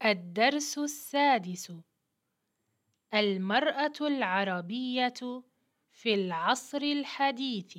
الدرس السادس: المرأة العربية في العصر الحديث.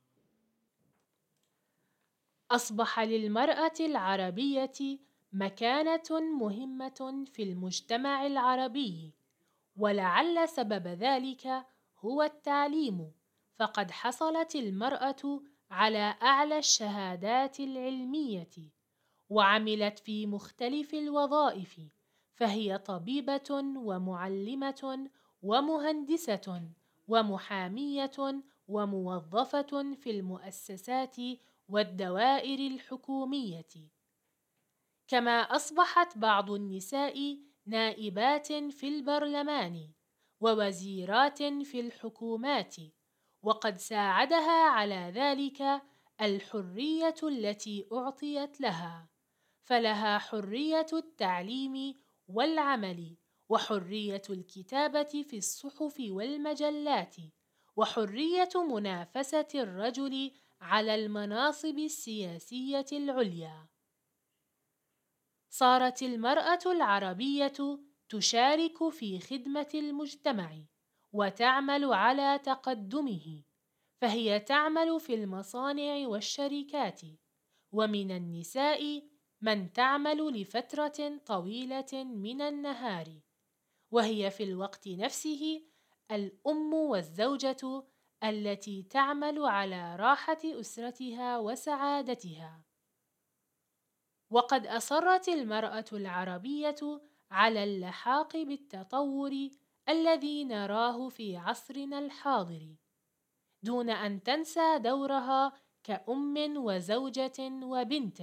أصبح للمرأة العربية مكانة مهمة في المجتمع العربي، ولعل سبب ذلك هو التعليم، فقد حصلت المرأة على أعلى الشهادات العلمية، وعملت في مختلف الوظائف، فهي طبيبة ومعلمة ومهندسة ومحامية وموظفة في المؤسسات والدوائر الحكومية. كما أصبحت بعض النساء نائبات في البرلمان ووزيرات في الحكومات، وقد ساعدها على ذلك الحرية التي أعطيت لها، فلها حرية التعليم والعمل، وحرية الكتابة في الصحف والمجلات، وحرية منافسة الرجل على المناصب السياسية العليا. صارت المرأة العربية تشارك في خدمة المجتمع وتعمل على تقدمه، فهي تعمل في المصانع والشركات، ومن النساء من تعمل لفترة طويلة من النهار، وهي في الوقت نفسه الأم والزوجة التي تعمل على راحة أسرتها وسعادتها. وقد أصرت المرأة العربية على اللحاق بالتطور الذي نراه في عصرنا الحاضر، دون أن تنسى دورها كأم وزوجة وبنت.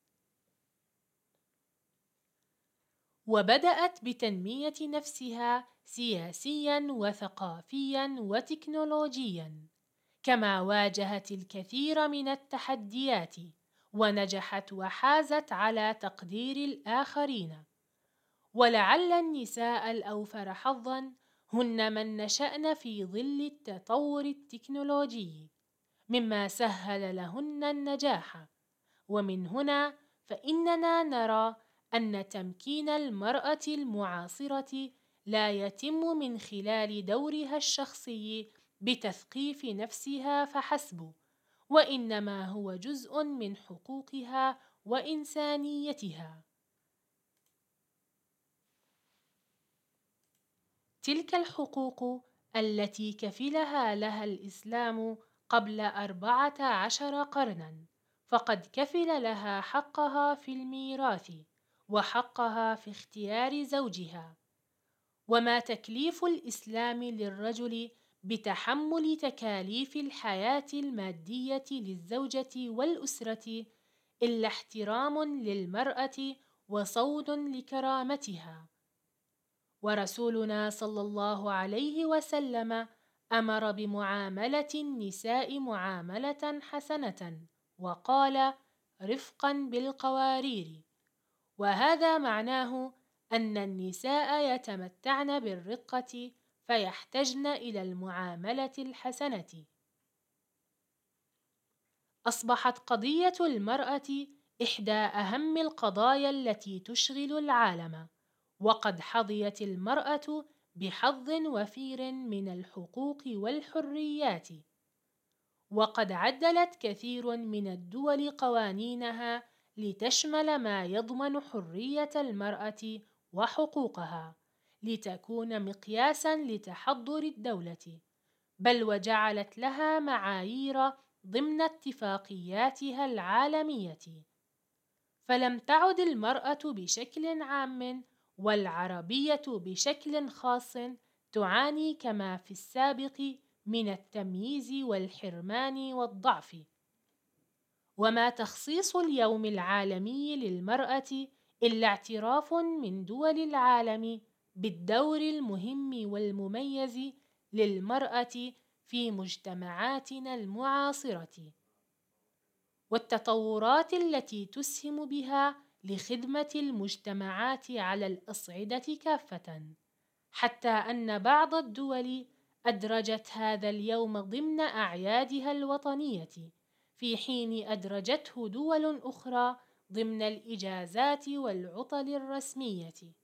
وبدأت بتنمية نفسها سياسياً وثقافياً وتكنولوجياً، كما واجهت الكثير من التحديات، ونجحت وحازت على تقدير الآخرين. ولعل النساء الأوفر حظاً هن من نشأن في ظل التطور التكنولوجي، مما سهل لهن النجاح. ومن هنا فإننا نرى أن تمكين المرأة المعاصرة لا يتم من خلال دورها الشخصي بتثقيف نفسها فحسب، وإنما هو جزء من حقوقها وإنسانيتها. تلك الحقوق التي كفلها لها الإسلام قبل 14 قرناً، فقد كفل لها حقها في الميراث، وحقها في اختيار زوجها. وما تكليف الإسلام للرجل بتحمل تكاليف الحياة المادية للزوجة والأسرة إلا احترام للمرأة وصون لكرامتها. ورسولنا صلى الله عليه وسلم أمر بمعاملة النساء معاملة حسنة، وقال: رفقاً بالقوارير. وهذا معناه أن النساء يتمتعن بالرقة، فيحتجن إلى المعاملة الحسنة. أصبحت قضية المرأة إحدى أهم القضايا التي تشغل العالم، وقد حظيت المرأة بحظ وفير من الحقوق والحريات، وقد عدلت كثير من الدول قوانينها لتشمل ما يضمن حرية المرأة وحقوقها، لتكون مقياساً لتحضر الدولة، بل وجعلت لها معايير ضمن اتفاقياتها العالمية. فلم تعد المرأة بشكل عام والعربية بشكل خاص تعاني كما في السابق من التمييز والحرمان والضعف. وما تخصيص اليوم العالمي للمرأة إلا اعتراف من دول العالم بالدور المهم والمميز للمرأة في مجتمعاتنا المعاصرة، والتطورات التي تسهم بها لخدمة المجتمعات على الأصعدة كافة، حتى أن بعض الدول أدرجت هذا اليوم ضمن أعيادها الوطنية، في حين أدرجته دول أخرى ضمن الإجازات والعطل الرسمية.